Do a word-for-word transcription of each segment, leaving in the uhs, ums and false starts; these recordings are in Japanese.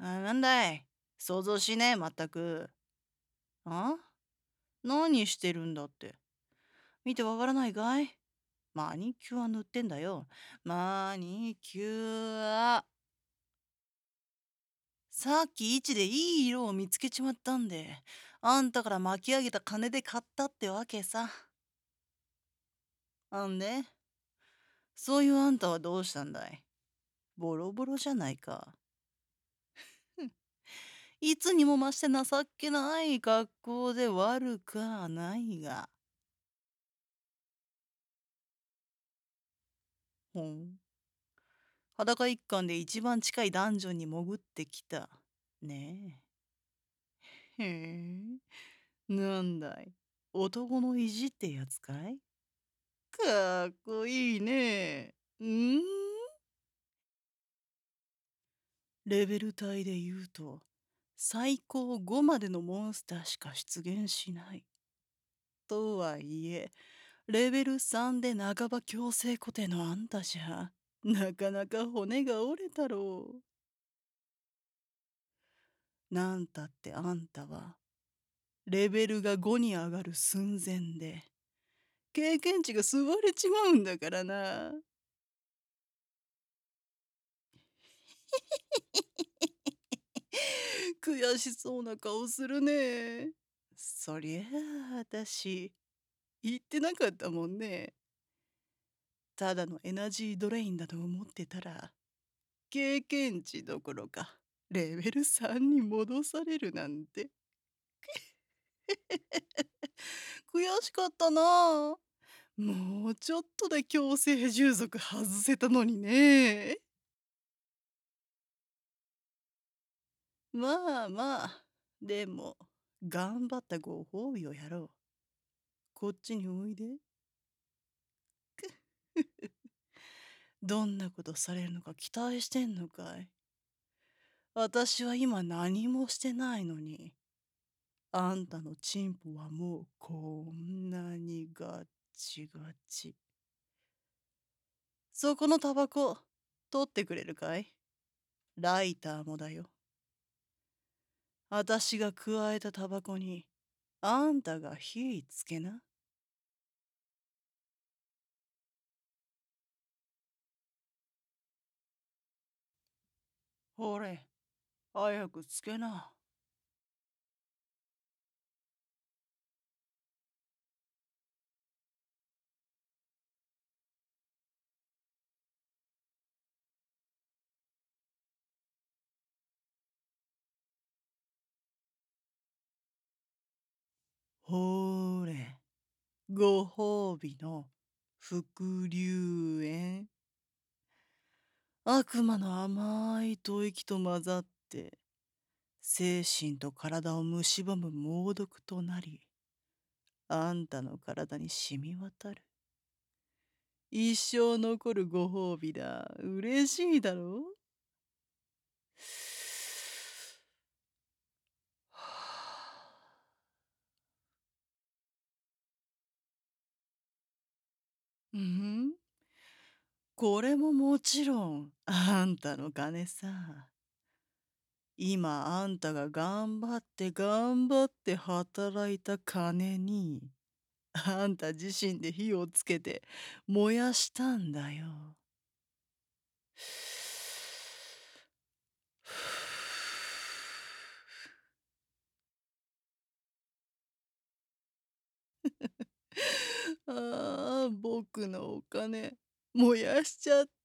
あ、なんだい。想像しねえ、まったく。あ、何してるんだって。見てわからないかい？マニキュア塗ってんだよ。マニキュア。さっき市でいい色を見つけちまったんで、あんたから巻き上げた金で買ったってわけさ。あんで、そういうあんたはどうしたんだい？ボロボロじゃないか。いつにも増して情っけない格好で悪くはないが。ほん。裸一貫で一番近いダンジョンに潜ってきた。ねえ。へえ。なんだい。男の意地ってやつかい？かっこいいね。うん。レベル帯で言うと、最高ごまでのモンスターしか出現しない。とはいえ、レベルさんで半ば強制固定のあんたじゃ、なかなか骨が折れたろう。なんたってあんたは、レベルがごに上がる寸前で、経験値が吸われちまうんだからな。悔しそうな顔するね。そりゃあ、あたし、言ってなかったもんね。ただのエナジードレインだと思ってたら、経験値どころか、レベルさんに戻されるなんて。悔しかったな。もうちょっとで強制従属外せたのにね。まあまあ、でも、頑張ったご褒美をやろう。こっちにおいで。どんなことされるのか期待してんのかい？私は今何もしてないのに、あんたのチンポはもうこんなにガッチガチ。そこのタバコ、取ってくれるかい？ライターもだよ。私が加えたタバコに、あんたが火つけな。ほれ、早くつけな。ほーれ、ご褒美の伏流煙。悪魔の甘い吐息と混ざって、精神と体を蝕む猛毒となり、あんたの体に染み渡る。一生残るご褒美だ。嬉しいだろう？うん、これももちろんあんたの金さ。今あんたが頑張って頑張って働いた金に、あんた自身で火をつけて燃やしたんだよ。ああ、僕のお金、燃やしちゃった。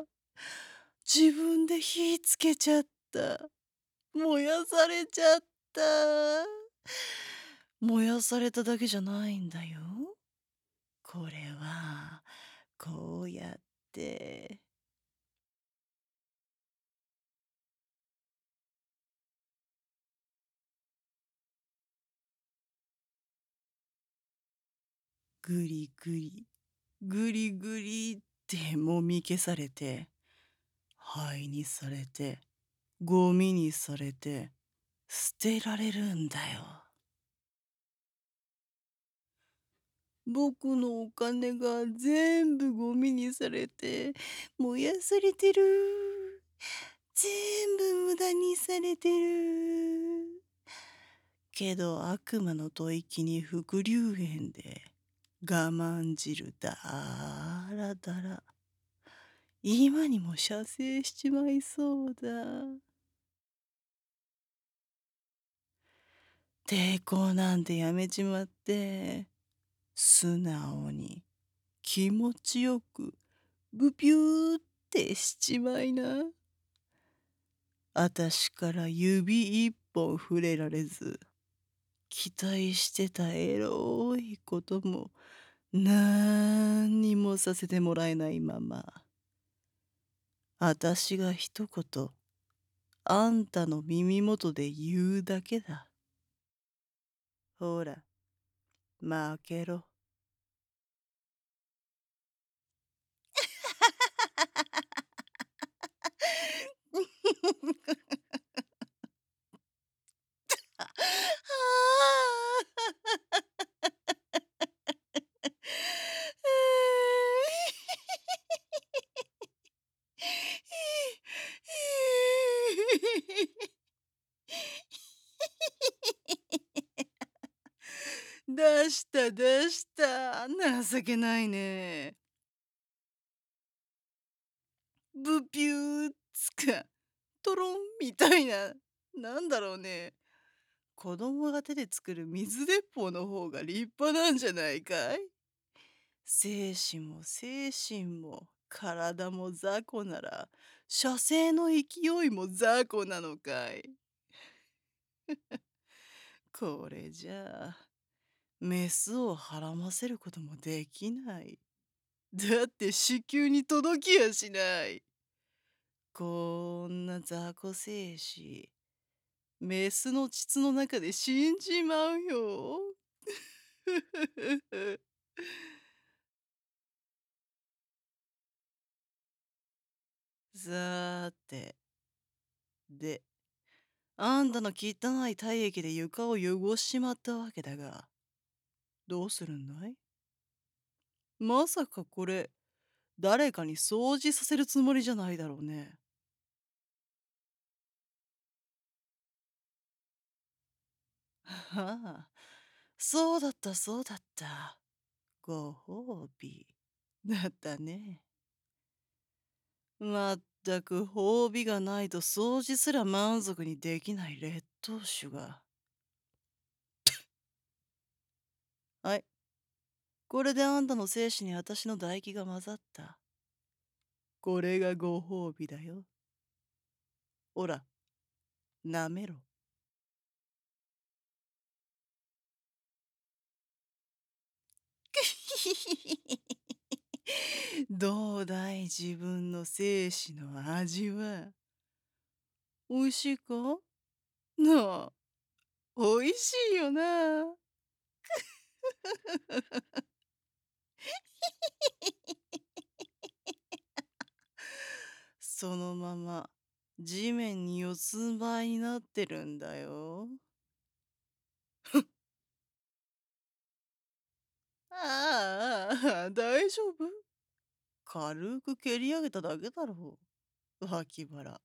自分で火つけちゃった。燃やされちゃった。燃やされただけじゃないんだよ。これは、こうやって、ぐりぐり、ぐりぐりってもみ消されて、灰にされて、ゴミにされて、捨てられるんだよ。僕のお金が全部ゴミにされて燃やされてる。 全部無駄にされてる。けど悪魔の吐息に伏流炎で我慢汁だらだら。今にも射精しちまいそうだ。抵抗なんてやめちまって、素直に気持ちよくブピューってしちまいな。あたしから指一本触れられず、期待してたエロいこともなんにもさせてもらえないまま、あたしが一言、あんたの耳元で言うだけだ。ほら、負けろ。出した出した。情けないね。ブピューつか、トロンみたいな、なんだろうね。子供が手で作る水鉄砲の方が立派なんじゃないかい？精子も精神も体も雑魚なら、射精の勢いも雑魚なのかい？これじゃあ、メスをはらませることもできない。だって子宮に届きやしない。こんな雑魚精子、メスの膣の中で死んじまうよ。さーて、で、あんたの汚い体液で床を汚しちまったわけだが、どうするんだい？まさかこれ、誰かに掃除させるつもりじゃないだろうね。はあ、そうだったそうだった。ご褒美。だったね。まったく褒美がないと掃除すら満足にできない劣等種が。はい。これであんたの精子に私の唾液が混ざった。これがご褒美だよ。ほら、舐めろ。どうだい自分の精子の味は。おいしいかなあ、おいしいよな。そのまま地面に四つん這いになってるんだよ。ああ、大丈夫？軽く蹴り上げただけだろう。脇腹。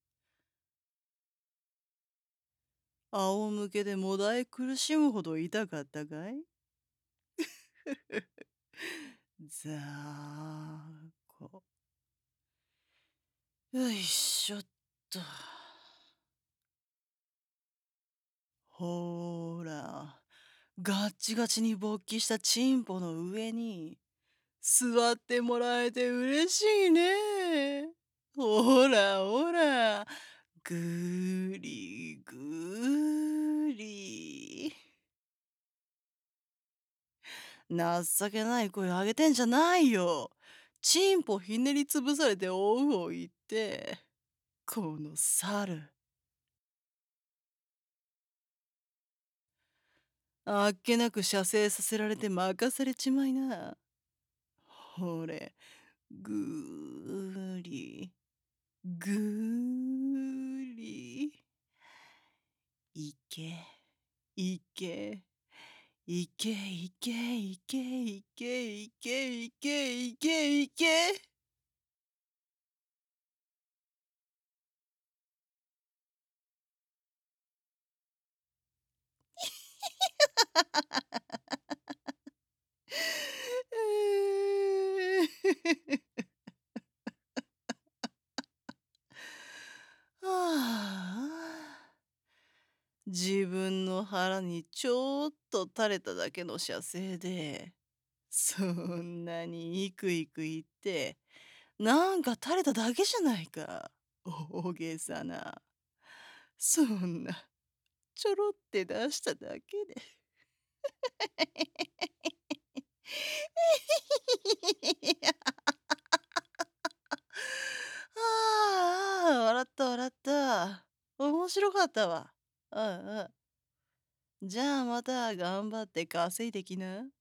仰向けでもだえ苦しむほど痛かったかい？ざーこ。よいしょっと。ほーら、ガッチガチに勃起したチンポの上に座ってもらえて嬉しいね。ほらほら、ぐーりぐーり。情けない声あげてんじゃないよ。チンポひねりつぶされておうおう言って。この猿。あっけなく射精させられて任されちまいな。ほれ、ぐーり、ぐーり。いけ、いけ、いけいけいけいけいけいけいけいけ。 はあ。自分の腹にちょっと垂れただけの射精で、そんなにイクイク言って、なんか垂れただけじゃないか。大げさな。そんな、ちょろって出しただけで。ああ、笑った笑った。面白かったわ。うんうん。じゃあまた頑張って稼いできな。